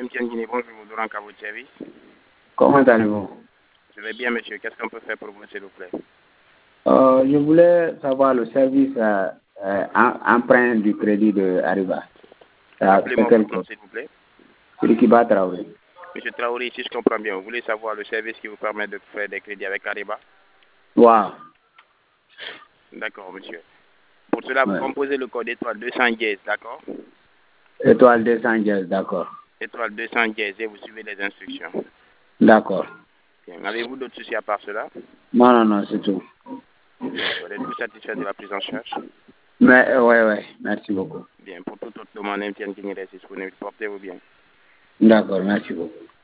MTN Guinée, bonjour, Doran à votre service. Comment allez-vous? Je vais bien, monsieur. Qu'est-ce qu'on peut faire pour vous, s'il vous plaît? Je voulais savoir le service emprunt du crédit de Arriva. Rappelez-moi votre nom, s'il vous plaît. Rikiba Traoré. Monsieur Traoré, si je comprends bien, vous voulez savoir le service qui vous permet de faire des crédits avec Arriba? Wow. D'accord, monsieur. Pour cela, vous composez le code étoile 200 dièse, d'accord? Étoile 200 dièse, d'accord. Étoile 200 dièse et vous suivez les instructions. D'accord. Avez-vous d'autres soucis à part cela? Non, c'est tout. D'accord. Êtes-vous satisfait de la prise en charge? Ouais. Merci beaucoup. Bien. Pour toute autre demande, MTN Guinée reste disponible. Portez-vous bien. D'accord, merci beaucoup.